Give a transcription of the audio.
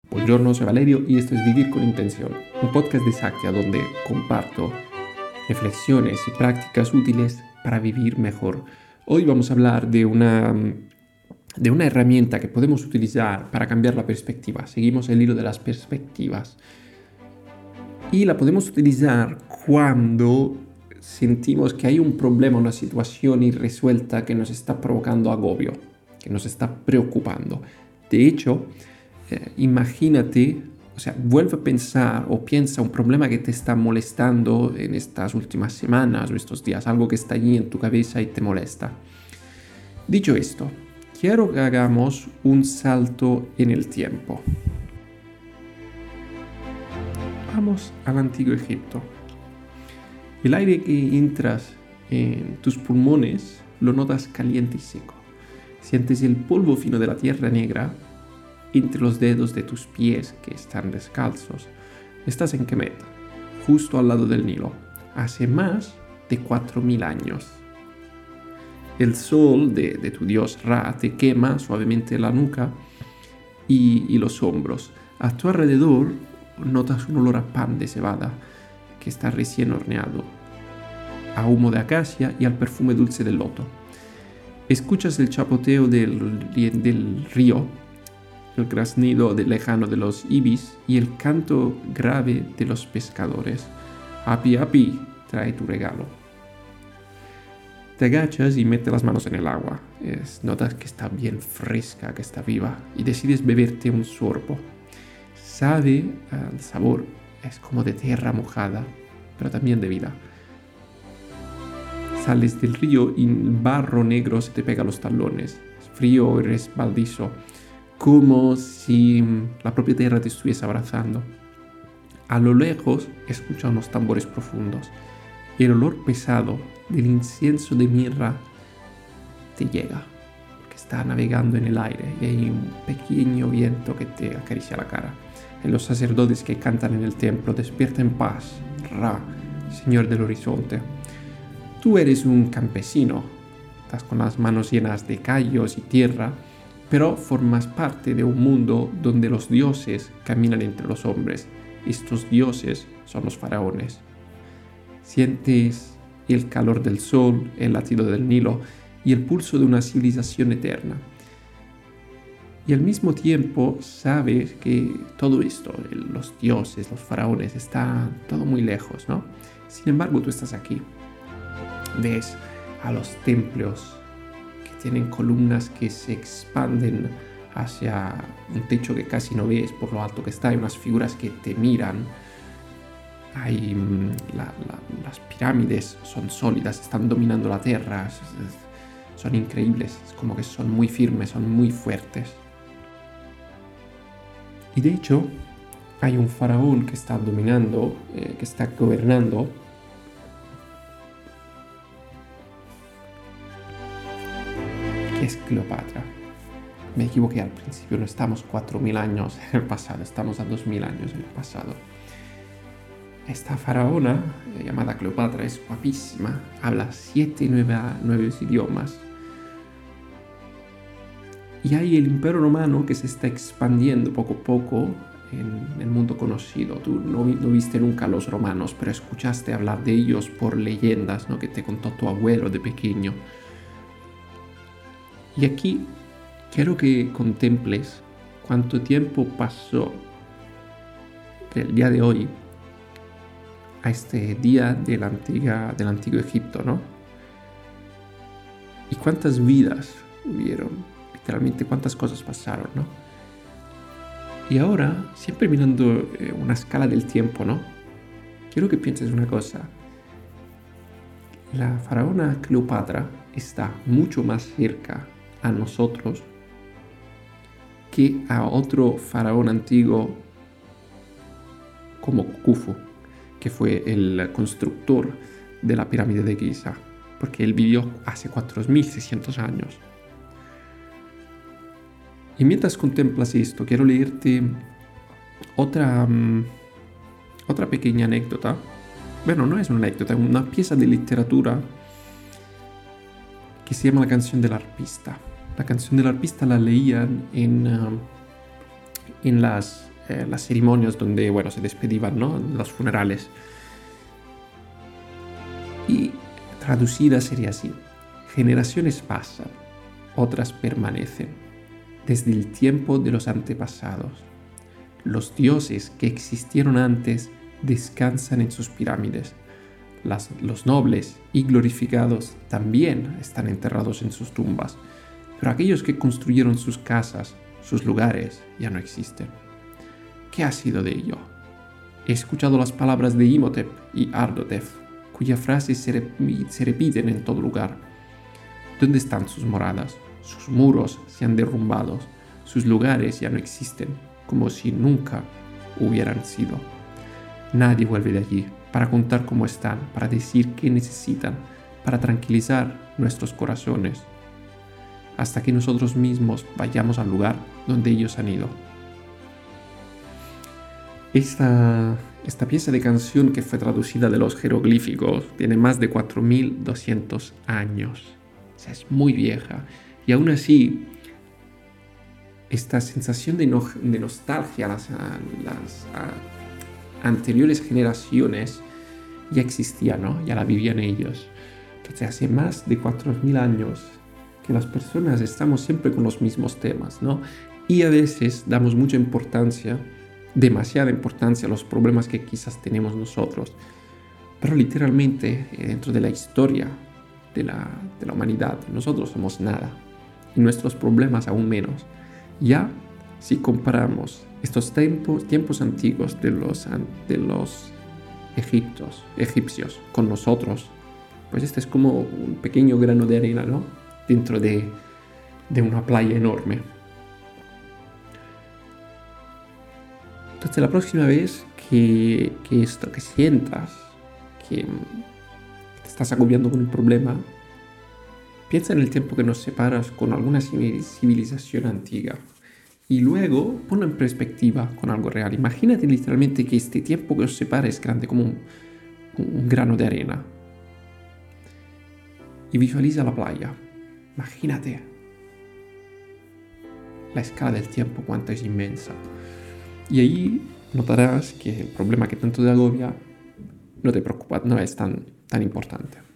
Buongiorno, soy Valerio y esto es Vivir con Intención, un podcast de Sakya donde comparto reflexiones y prácticas útiles para vivir mejor. Hoy vamos a hablar de una herramienta que podemos utilizar para cambiar la perspectiva. Seguimos el hilo de las perspectivas. Y la podemos utilizar cuando sentimos que hay un problema, una situación irresuelta que nos está provocando agobio, que nos está preocupando. De hecho, imagínate, vuelve a pensar o piensa un problema que te está molestando en estas últimas semanas o estos días, algo que está allí en tu cabeza y te molesta. Dicho esto, quiero que hagamos un salto en el tiempo. Vamos al Antiguo Egipto. El aire que entras en tus pulmones lo notas caliente y seco. Sientes el polvo fino de la tierra negra entre los dedos de tus pies que están descalzos. Estás en Kemet, justo al lado del Nilo, hace más de 4000 años. El sol de tu dios Ra te quema suavemente la nuca y los hombros. A tu alrededor notas un olor a pan de cebada que está recién horneado, a humo de acacia y al perfume dulce del loto. Escuchas el chapoteo del río, el graznido lejano de los ibis y el canto grave de los pescadores. Api, api, trae tu regalo. Te agachas y metes las manos en el agua. Notas que está bien fresca, que está viva, y decides beberte un sorbo. El sabor es como de tierra mojada, pero también de vida. Sales del río y el barro negro se te pega a los talones. Es frío y resbaldizo, como si la propia tierra te estuviese abrazando. A lo lejos escuchas unos tambores profundos y el olor pesado del incienso de mirra te llega, porque está navegando en el aire y hay un pequeño viento que te acaricia la cara. Y los sacerdotes que cantan en el templo: despierta en paz, Ra, Señor del horizonte. Tú eres un campesino, estás con las manos llenas de callos y tierra, pero formas parte de un mundo donde los dioses caminan entre los hombres. Estos dioses son los faraones. Sientes el calor del sol, el latido del Nilo y el pulso de una civilización eterna. Y al mismo tiempo sabes que todo esto, los dioses, los faraones, está todo muy lejos, ¿no? Sin embargo, tú estás aquí. Ves a los templos que tienen columnas que se expanden hacia un techo que casi no ves por lo alto que está. Hay unas figuras que te miran. Las pirámides son sólidas, están dominando la tierra. Son increíbles, es como que son muy firmes, son muy fuertes. Y de hecho, hay un faraón que está dominando, que está gobernando, que es Cleopatra. Me equivoqué al principio, no estamos 4000 años en el pasado, estamos a 2000 años en el pasado. Esta faraona, llamada Cleopatra, es guapísima, habla 9 idiomas. Y hay el Imperio Romano que se está expandiendo poco a poco en el mundo conocido. Tú no viste nunca a los romanos, pero escuchaste hablar de ellos por leyendas, ¿no?, que te contó tu abuelo de pequeño. Y aquí quiero que contemples cuánto tiempo pasó del día de hoy a este día del antiguo Egipto, ¿no? Y cuántas vidas hubieron. Literalmente cuántas cosas pasaron, ¿no? Y ahora, siempre mirando una escala del tiempo, ¿no? Quiero que pienses una cosa. La faraona Cleopatra está mucho más cerca a nosotros que a otro faraón antiguo como Khufu, que fue el constructor de la pirámide de Giza, porque él vivió hace 4600 años. Y mientras contemplas esto, quiero leerte otra pequeña anécdota. Bueno, no es una anécdota, es una pieza de literatura que se llama La canción del arpista. La canción del arpista la leían en las las ceremonias donde, bueno, se despedían, ¿no? Los funerales. Y traducida sería así: generaciones pasan, otras permanecen, desde el tiempo de los antepasados. Los dioses que existieron antes descansan en sus pirámides. Los nobles y glorificados también están enterrados en sus tumbas, pero aquellos que construyeron sus casas, sus lugares, ya no existen. ¿Qué ha sido de ello? He escuchado las palabras de Imhotep y Ardotep, cuyas frases se repiten en todo lugar. ¿Dónde están sus moradas? Sus muros se han derrumbado, sus lugares ya no existen, como si nunca hubieran sido. Nadie vuelve de allí para contar cómo están, para decir qué necesitan, para tranquilizar nuestros corazones, hasta que nosotros mismos vayamos al lugar donde ellos han ido. Esta pieza de canción, que fue traducida de los jeroglíficos, tiene más de 4200 años. O sea, es muy vieja. Y aún así, esta sensación de nostalgia a las anteriores generaciones ya existía, ¿no? Ya la vivían ellos. Entonces, hace más de 4000 años que las personas estamos siempre con los mismos temas, ¿no? Y a veces damos mucha importancia, demasiada importancia, a los problemas que quizás tenemos nosotros. Pero literalmente, dentro de la historia de la humanidad, nosotros somos nada. Y nuestros problemas aún menos. Ya, si comparamos estos tiempos antiguos de los egipcios con nosotros, pues este es como un pequeño grano de arena, ¿no? Dentro de una playa enorme. Entonces, la próxima vez que sientas que te estás agobiando con un problema, piensa en el tiempo que nos separas con alguna civilización antigua. Y luego ponlo en perspectiva con algo real. Imagínate literalmente que este tiempo que os separa es grande como un grano de arena. Y visualiza la playa. Imagínate la escala del tiempo, cuánto es inmensa. Y ahí notarás que el problema que tanto te agobia no te preocupa, no es tan importante.